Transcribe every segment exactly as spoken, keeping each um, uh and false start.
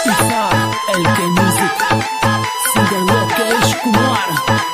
El que music singer Lokesh Kumar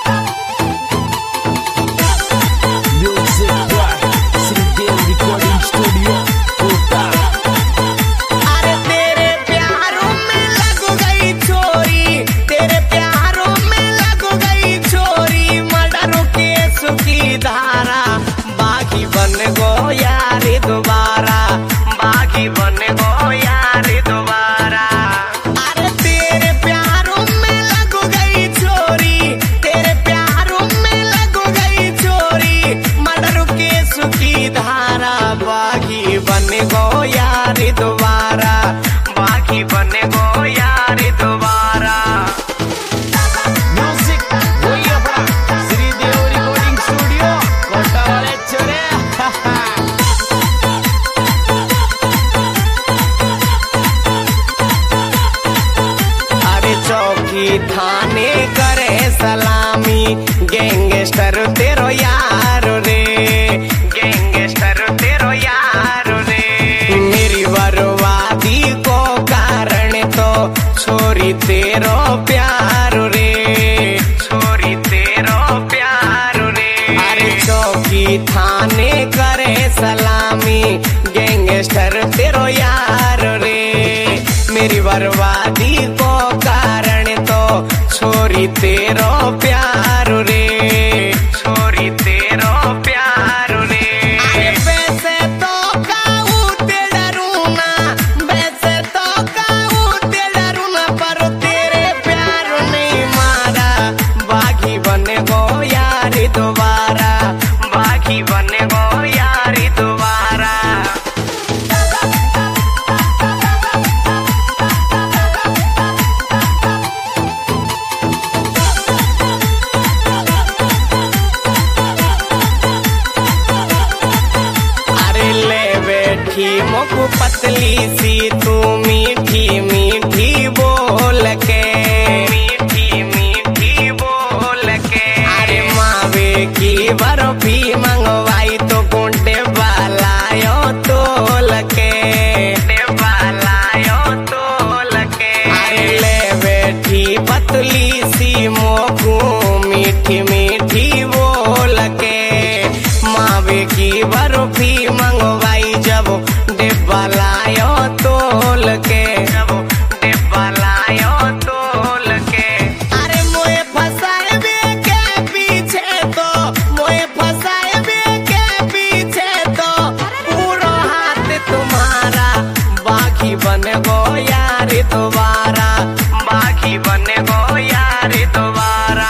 Music by Sridev Recording Studio Kota. अरे तेरे प्यारों में लग गई छोरी, तेरे प्यारों में लग गई छोरी, मर्डरों के सुखी धारा, बागी बन गो यारी दोबारा, बागी बन गो यारी दोबारा। अरे तेरे प्यारों में लग गई छोरी, तेरे प्यारों में लग गई छोरी, मर्डरों के सुखी धारा, बागी बन गो यारी दोबारा, बागी बन गो यारी दोबारा। म्यूजिक वही अपना श्रीदेव रिकॉर्डिंग स्टूडियो कोटा वाले छोरे। अरे चौकी थाने करे सलामी, गैंगस्टर तेरो यार रे, गैंगस्टर तेरो यार रे। मेरी बर्बादी को कारण तो छोरी तेरो प्यार रे, छोरी तेरो प्यार रे। अरे चौकी थाने करे सलामी, गैंगस्टर तेरो यार रे। मेरी बर्बादी को कारण तो छोरी तेरो प्यार रे, छोरी तेरो प्यार रे। अरे वैसे तो काऊ ते डरूना, वैसे तो काऊ ते डरूना, पर तेरे प्यार नहीं मारा, बागी बने गो यारी दोबारा, बागी बने गो यारी दोबारा। अरे ले बैठी मोकू पतली सी तू, मीठी मीठी बोल के, मीठी मीठी बोल के। अरे मावे की बर्फी मंगवाई तो गुंडे बालायो तोल के, बालायो तोल के। अरे ले बैठी पतली सी मोकू, मीठी मीठी बोल के, मावे की बर्फी मंगवाई जब डिब्बा लायो तोल के, जब डिब्बा लायो तोल के। अरे मोए फसाए बे के पीछे तो, मोए फसाए बे के पीछे तो, पूरा हाथ तुम्हारा, बागी बन गो यारी दोबारा, बागी बन गो यारी दोबारा।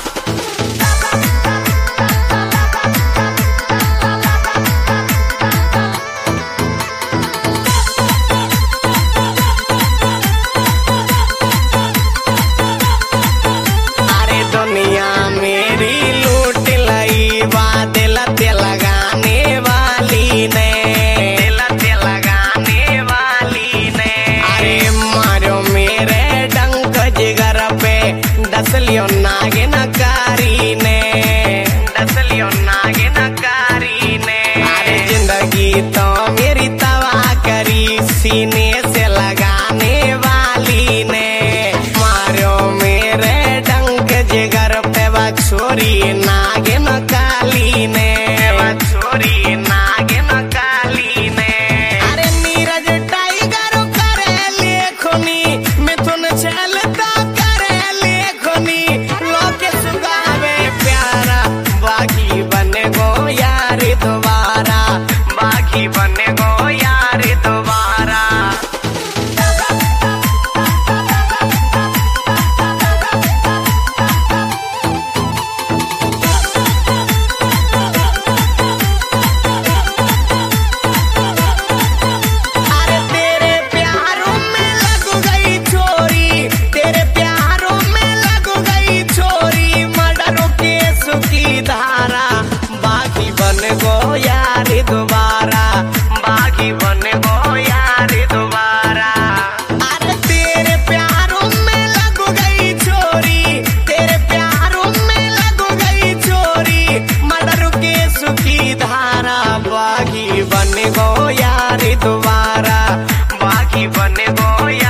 अरे दुनिया मेरी लूट लई, बादल ते लगाने वाली ने, दिल ते लगाने वाली ने। अरे मारो मेरे डंक जिगर पे, डसलियो नागिन कारी ने, डसलियो नागिन कारी ने। अरे जिंदगी तो मेरी तबाह करी, सीने से लगाने वाली ने, मारो मेरे डंक जिगर पे छोरी नागिन काली ने, छोरी नागिन काली ने। अरे नीरज टाइगर करे लेखनी, मिथुन छलता करे लेखनी, लोके सुगावे प्यारा, बागी बने गो यारी दोबारा, बागी बने गो यारी दोबारा। अरे तेरे प्यारों में लग गई छोरी, तेरे प्यारों में लग गई छोरी, मर्डरों के सुखी धारा, बागी बन गो यारी दोबारा, बागी बन गो यारी दोबारा। अरे तेरे प्यारों में लग गई छोरी, तेरे प्यारों में लग गई छोरी, मर्डरों के सुखी धारा, बागी बन गो यारी दोबारा, बागी बन गो।